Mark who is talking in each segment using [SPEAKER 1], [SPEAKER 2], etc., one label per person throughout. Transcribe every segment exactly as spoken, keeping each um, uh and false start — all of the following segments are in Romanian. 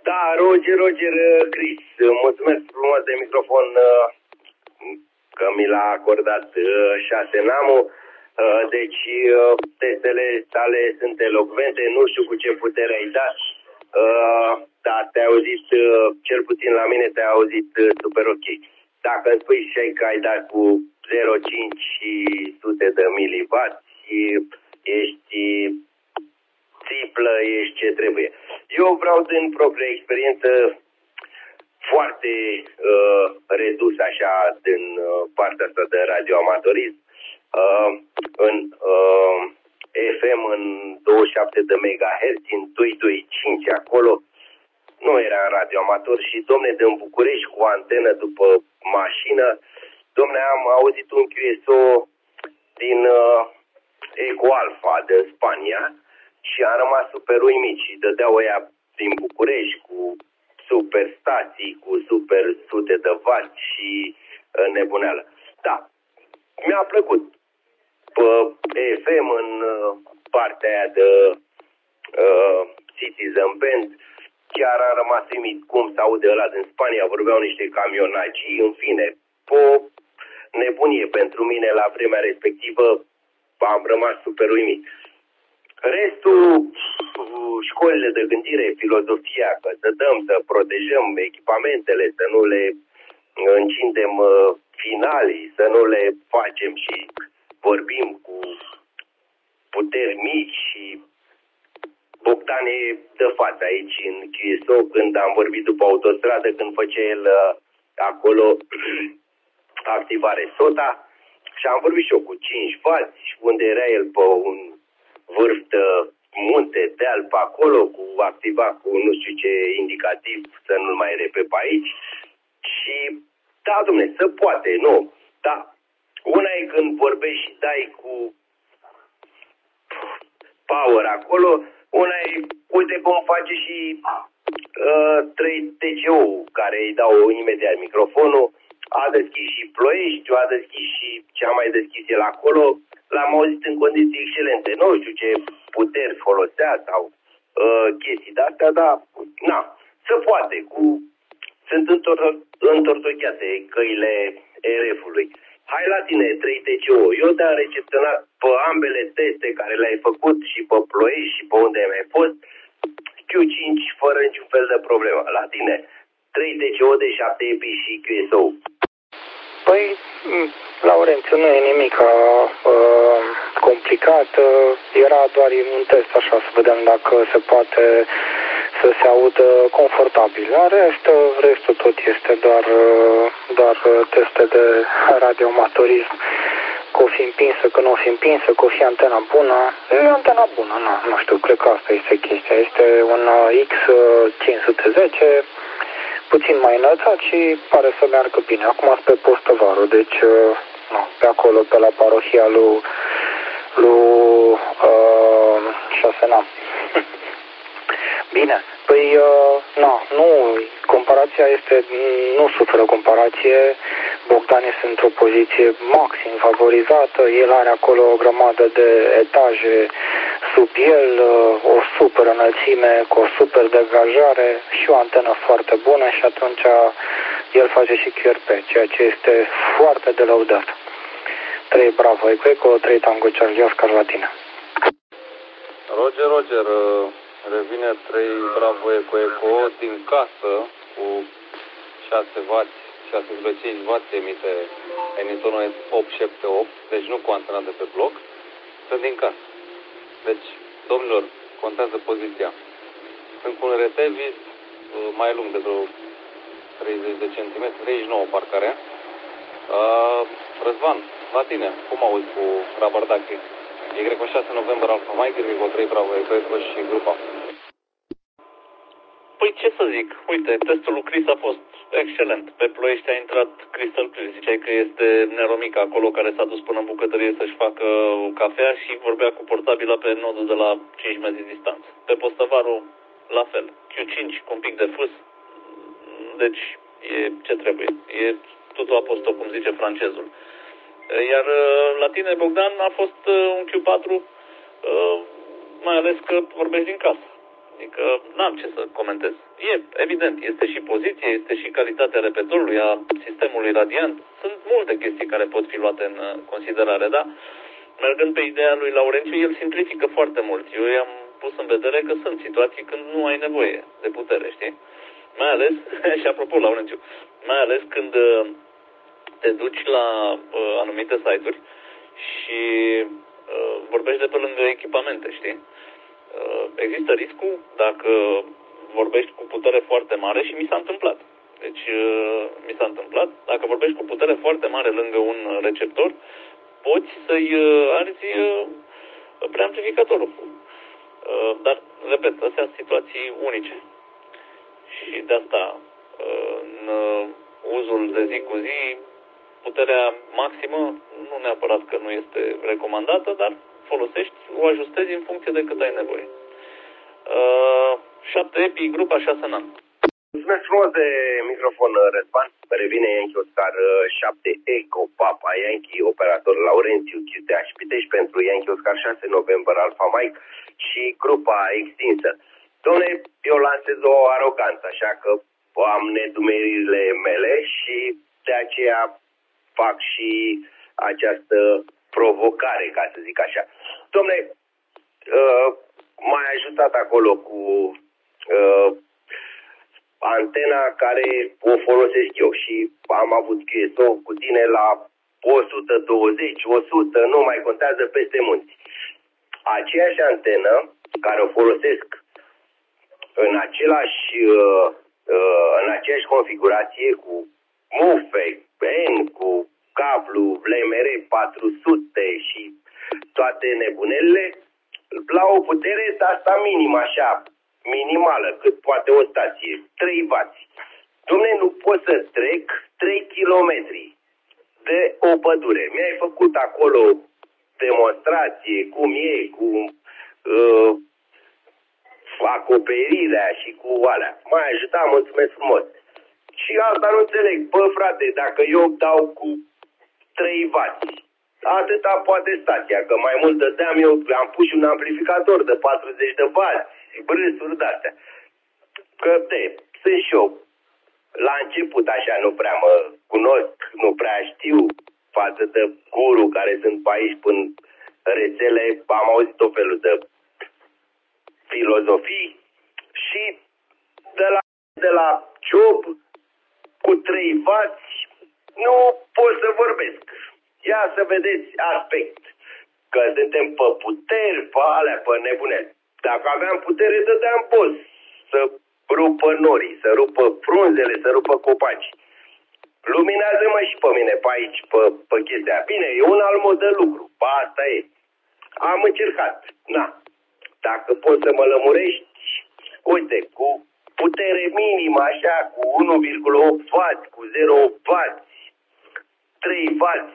[SPEAKER 1] Da, Roger, Roger, Chris, mulțumesc frumos de microfon că mi l-a acordat șase Namu. Deci testele tale sunt elocvente, nu știu cu ce putere ai dat, dar te-ai auzit, cel puțin la mine te-ai auzit super ok. Dacă îmi spui și că ai dat cu zero virgulă cinci sute de miliwatt, ești triplă, ești ce trebuie. Eu vreau din propria experiență foarte uh, redus așa din uh, partea asta de radioamatorism, uh, în uh, F M în douăzeci și șapte de megahertz, în doi sute douăzeci și cinci acolo, nu era radioamator și, domne, din București cu antenă după mașină, domne, am auzit un Q S O din uh, Eco Alfa din Spania și am rămas super uimit și dădeau ăia din București cu super stații, cu super sute de watt și uh, nebuneală. Da, mi-a plăcut. Pe F M în uh, partea aia de uh, Citizen Band, chiar am rămas uimit cum se aude ăla din Spania, vorbeau niște camionagii, în fine, o nebunie pentru mine la vremea respectivă, am rămas super uimit. Restul, școlile de gândire, filozofia, că să dăm, să protejăm echipamentele, să nu le încindem finalii, să nu le facem și vorbim cu puteri mici și Bogdan e de față aici în Q S O când am vorbit după autostradă, când făcea el acolo activare SOTA și am vorbit și eu cu cinci watt, unde era el pe un vârf de munte, deal pe acolo, cu activat cu nu știu ce indicativ să nu-l mai repe pe aici. Și da, dom'le, se poate, nu. Da, una e când vorbești și dai cu power acolo, una e, uite cum face și uh, trei T C O care îi dau imediat microfonul, a deschis și Ploiești, a deschis și ce a mai deschis el acolo, l-am auzit în condiții excelente. Nu știu ce puteri folosea sau uh, chestii de-astea, dar na, se poate. Cu, sunt întortocheate căile R F-ului. Hai la tine, trei T C O. Eu te-am recepționat pe ambele teste care le-ai făcut și pe Ploiești și pe unde ai mai fost. Q cinci fără niciun fel de problemă. La tine, trei T C O de șapte epi și Q S O.
[SPEAKER 2] Păi, Laurențiu, nu e nimic uh, complicat. Era doar un test așa, să vedem dacă se poate să se audă confortabil. La rest, restul tot este doar, doar teste de radioamatorism. Că o fi împinsă, că nu o fi împinsă, că o fi antena bună. E antena bună, nu, nu știu, cred că asta este chestia. Este un X cinci sute zece, puțin mai înălțat și pare să meargă bine. Acum sunt pe Postăvaru, deci nu, pe acolo, pe la parohia lui, lui uh, Șasenam. Bine, păi, uh, na, nu, comparația este, nu suferă comparație, Bogdan este într-o poziție maxim favorizată, el are acolo o grămadă de etaje sub el, uh, o super înălțime, cu o super degajare și o antenă foarte bună și atunci el face și Q R P, ceea ce este foarte de lăudat. trei Bravo Eco, trei Tango Charlie Oscar la tine.
[SPEAKER 3] Roger, Roger, revine trei Bravo Eco Eco din casă cu șase watt, șase virgulă cinci watt emite emisorul opt șapte opt, deci nu cu antena de pe bloc, sunt din casă. Deci, domnilor, contează poziția. Sunt cu un retevis mai lung de vreo treizeci de centimetri, treizeci și nouă parcarea. Uh, Răzvan, la tine, cum auzi cu Rabardache? Y șase November Alpha Mike, Y trei Bravo Eco Eco și grupa.
[SPEAKER 4] Păi ce să zic, uite, testul lui Chris a fost excelent. Pe Ploiești a intrat Crystal Clear, ziceai că este Neromica acolo care s-a dus până în bucătărie să-și facă cafea și vorbea cu portabila pe nodul de la cinci metri distanță. Pe Postăvaru, la fel. Q cinci cu un pic de fâs, deci e ce trebuie. E totul a fost, cum zice francezul. Iar la tine, Bogdan, a fost un Q patru, mai ales că vorbești din casă. Adică n-am ce să comentez. E, evident, este și poziție, este și calitatea repetorului, a sistemului radiant. Sunt multe chestii care pot fi luate în considerare, da? Mergând pe ideea lui Laurențiu, el simplifică foarte mult. Eu i-am pus în vedere că sunt situații când nu ai nevoie de putere, știi? Mai ales, și apropo, Laurențiu, mai ales când te duci la uh, anumite site-uri și uh, vorbești de pe lângă echipamente, știi? Uh, există riscul, dacă vorbești cu putere foarte mare, și mi s-a întâmplat. Deci, uh, mi s-a întâmplat, dacă vorbești cu putere foarte mare lângă un receptor, poți să-i uh, arzi uh, preamplificatorul. Uh, dar, repet, astea sunt situații unice. Și de asta, uh, în uh, uzul de zi cu zi, puterea maximă nu neapărat că nu este recomandată, dar folosești, o ajustezi în funcție de cât ai nevoie. Uh, șapte epi, grupa șase N A M.
[SPEAKER 1] Mulțumesc frumos de microfon, Răzvan. Revine Yankee Oscar șapte Eco Papa Yankee, operator Laurențiu Q T H Pitești pentru Yankee Oscar șase November Alpha Mike și grupa extinsă. Dom'le, eu lansez o aroganță, așa că am nedumeririle mele și de aceea fac și această provocare, ca să zic așa. Dom'le, uh, m-ai ajutat acolo cu uh, antena care o folosesc eu și am avut Q S O cu tine la o sută douăzeci, o sută, nu mai contează, peste munți. Aceeași antenă care o folosesc în același uh, uh, în aceeași configurație cu mufe, N, cu cablu L M R patru sute și toate nebunelele, la o putere de asta minimă, așa, minimală, cât poate o stație, trei wați. Dom'le, nu pot să trec trei kilometri de o pădure. Mi-ai făcut acolo demonstrație, cum e, cu uh, acoperirea și cu alea. M-ai ajutat, mulțumesc frumos. Și asta nu înțeleg. Bă, frate, dacă eu dau cu trei wați, atâta poate stația, că mai mult dădeam eu, am pus și un amplificator de patruzeci de wați, brâsuri de-astea. Că, de, sunt și eu. La început, așa, nu prea mă cunosc, nu prea știu față de guru care sunt pe aici până rețele, am auzit tot felul de filozofii și de la, de la ciob cu trei wați nu pot să vorbesc. Ia să vedeți aspect. Că suntem pe puteri, pe alea, pe nebune. Dacă aveam putere, dădeam boss să rupă norii, să rupă frunzele, să rupă copaci. Luminează-mă și pe mine pe aici, pe, pe chestia. Bine, e un alt mod de lucru. Ba, asta e. Am încercat. Na. Dacă poți să mă lămurești, uite, cu putere minimă, așa, cu unu virgulă opt wați, cu zero virgulă opt wați, trei wați,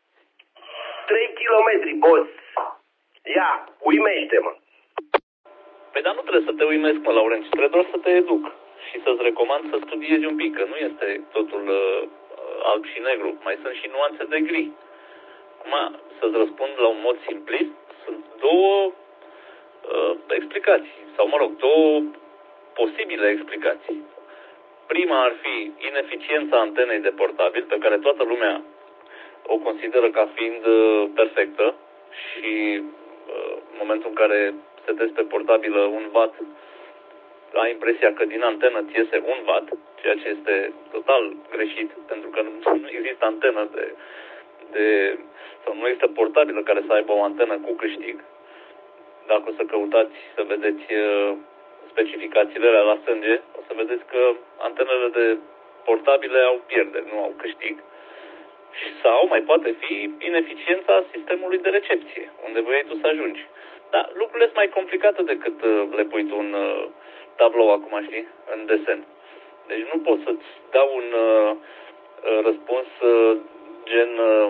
[SPEAKER 1] trei kilometri, boss. Ia, uimește-mă.
[SPEAKER 4] Păi dar nu trebuie să te uimesc, mă, Laurențiu, trebuie doar să te educ și să-ți recomand să studiezi un pic, că nu este totul uh, alb și negru, mai sunt și nuanțe de gri. Acum, să-ți răspund la un mod simplist, sunt două uh, explicații, sau mă rog, două posibile explicații. Prima ar fi ineficiența antenei de portabil, pe care toată lumea o consideră ca fiind uh, perfectă și uh, în momentul în care setezi pe portabilă un watt, ai impresia că din antenă ți iese un watt, ceea ce este total greșit, pentru că nu există antenă de, de sau nu există portabilă care să aibă o antenă cu câștig. Dacă o să căutați să vedeți uh, specificațiile alea la sânge, o să vedeți că antenele de portabile au pierderi, nu au câștig. Sau mai poate fi ineficiența sistemului de recepție, unde vrei tu să ajungi. Dar lucrurile sunt mai complicate decât le pui tu în uh, tablou acum, știi, în desen. Deci nu pot să-ți dau un uh, răspuns uh, gen uh,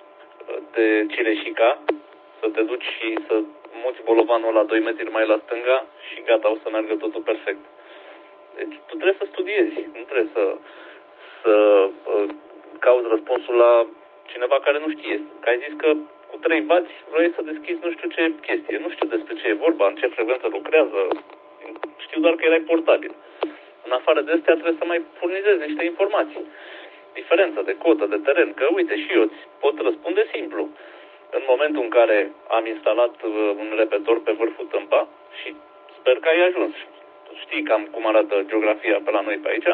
[SPEAKER 4] de cireșica, să te duci și să muți bolovanul la doi metri mai la stânga și gata, o să meargă totul perfect. Deci tu trebuie să studiezi, nu trebuie să, să uh, cauți răspunsul la cineva care nu știe. Că ai zis că cu trei wați vrei să deschizi nu știu ce chestie. Nu știu despre ce e vorba, în ce frecvență lucrează. știu doar că erai portabil. În afară de astea trebuie să mai furnizezi niște informații. Diferența de cotă de teren, că uite și eu îți pot răspunde simplu. În momentul în care am instalat un repetor pe vârful Tâmpa și sper că ai ajuns. Știi cam cum arată geografia pe la noi pe aici?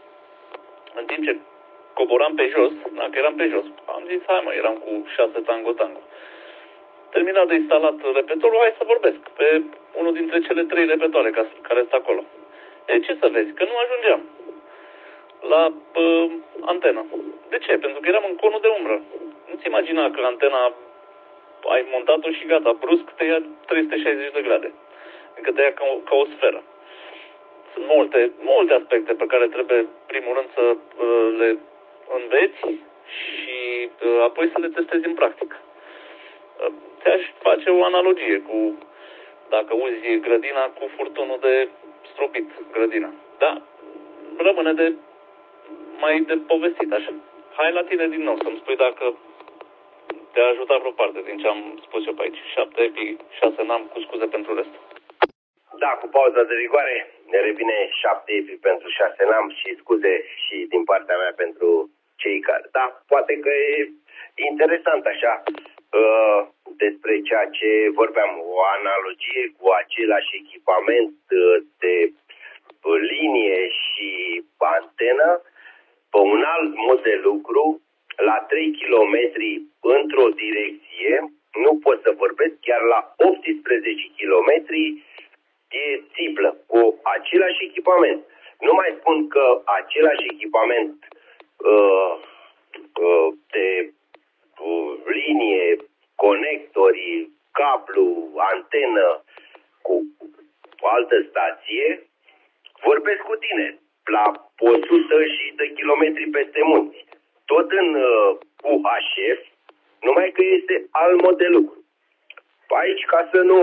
[SPEAKER 4] În timp ce coboram pe jos, dacă eram pe jos, am zis, hai mă, eram cu șase tango-tango. Terminat de instalat repetorul, hai să vorbesc pe unul dintre cele trei repetoare care sunt acolo. E, ce să vezi? Că nu ajungeam la uh, antenă. De ce? Pentru că eram în conul de umbră. Nu-ți imagina că antena ai montat-o și gata, brusc te ia trei sute șaizeci de grade. Adică te ia ca o, ca o sferă. Sunt multe, multe aspecte pe care trebuie, primul rând, să uh, le înveți și uh, apoi să le testezi în practică. Uh, ți-aș face o analogie cu, dacă uzi grădina, cu furtunul de stropit grădina. Da, rămâne de mai de povestit așa. Hai la tine din nou să-mi spui dacă te-a ajutat vreo parte din ce am spus eu pe aici. Șapte epi, șase n-am, cu scuze pentru rest.
[SPEAKER 1] Da, cu pauza de rigoare ne revine șapte epi pentru șase n-am și scuze și din partea mea pentru cei care... Da, poate că e interesant așa uh, despre ceea ce vorbeam, o analogie cu același echipament uh, de linie și antenă pe un alt mod de lucru la trei kilometri într-o direcție, nu pot să vorbesc, chiar la optsprezece kilometri e țiplă cu același echipament. Nu mai spun că același echipament uh, uh, de uh, linie, conectori, cablu, antenă cu o altă stație, vorbesc cu tine la o sută de kilometri peste munți. Tot în uh, U H F, numai că este alt mod de lucru. Aici, ca să nu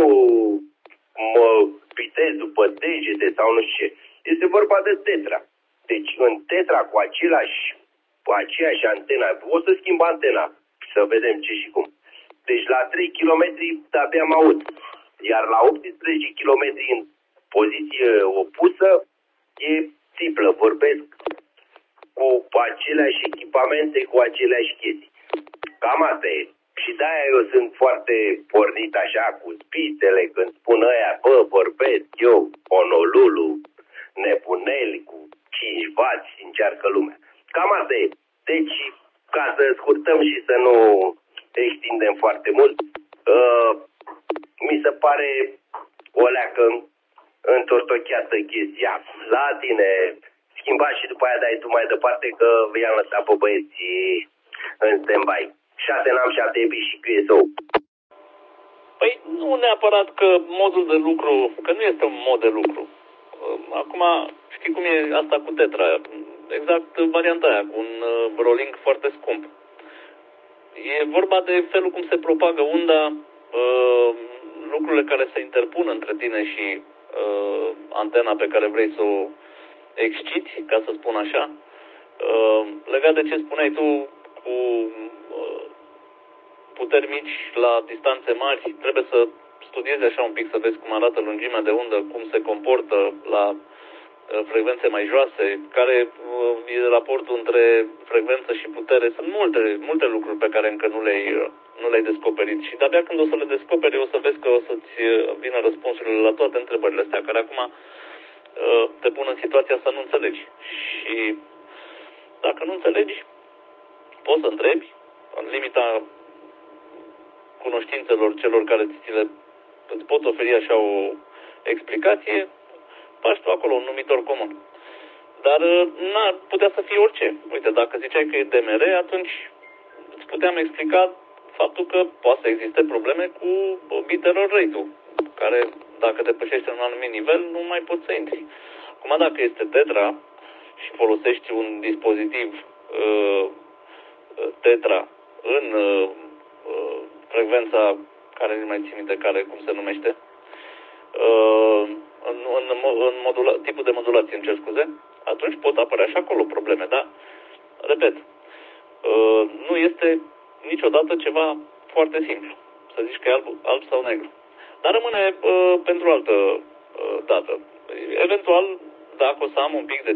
[SPEAKER 1] mă pitez după degete sau nu știu ce, este vorba de tetra. Deci în tetra cu același, cu aceeași antena, o să schimb antena, să vedem ce și cum. Deci la trei kilometri de-abia mă aud. Iar la optsprezece kilometri în poziție opusă e țiplă, vorbesc cu aceleași echipamente, cu aceleași chestii. Cam asta e. Și de-aia eu sunt foarte pornit așa cu spițele când spun ăia, bă, vorbesc eu, Honolulu, nebuneli cu cinci vați și încearcă lumea. Cam asta e. Deci, ca să scurtăm și să nu extindem foarte mult, uh, mi se pare o leacă întortocheată chestia. La tine schimba și după aia dai tu mai departe că i-am lăsat pe băieții în stand-by. șase n-am, șapte epi și Q S O.
[SPEAKER 4] Păi nu neapărat că modul de lucru, că nu este un mod de lucru. Acum, știi cum e asta cu tetra, exact varianta aia, cu un rolling foarte scump. E vorba de felul cum se propagă unda, lucrurile care se interpun între tine și antena pe care vrei să o exciți, ca să spun așa. Legat de ce spuneai tu cu puteri mici la distanțe mari, trebuie să studiezi așa un pic, să vezi cum arată lungimea de undă, cum se comportă la frecvențe mai joase, care e raportul între frecvență și putere. Sunt multe, multe lucruri pe care încă nu le-ai, nu le-ai descoperit și de-abia când o să le descoperi o să vezi că o să-ți vină răspunsurile la toate întrebările astea, care acum te pun în situația să nu înțelegi. Și dacă nu înțelegi, poți să întrebi, în limita cunoștințelor celor care ți le îți pot oferi așa o explicație, faci tu acolo un numitor comun. Dar n-ar putea să fie orice. Uite, dacă ziceai că e D M R, atunci îți puteam explica faptul că poate să existe probleme cu bit error rate-ul, care, dacă depășește un anumit nivel, nu mai poți să intri. Acum, dacă este tetra și folosești un dispozitiv uh, tetra în uh, frecvența, care nu mai țin minte care, cum se numește, uh, în, în, în modula, tipul de modulație, îmi cer scuze, atunci pot apărea și acolo probleme, dar, repet, uh, nu este niciodată ceva foarte simplu, să zici că e alb, alb sau negru. Dar rămâne uh, pentru altă uh, dată. Eventual, dacă o să am un pic de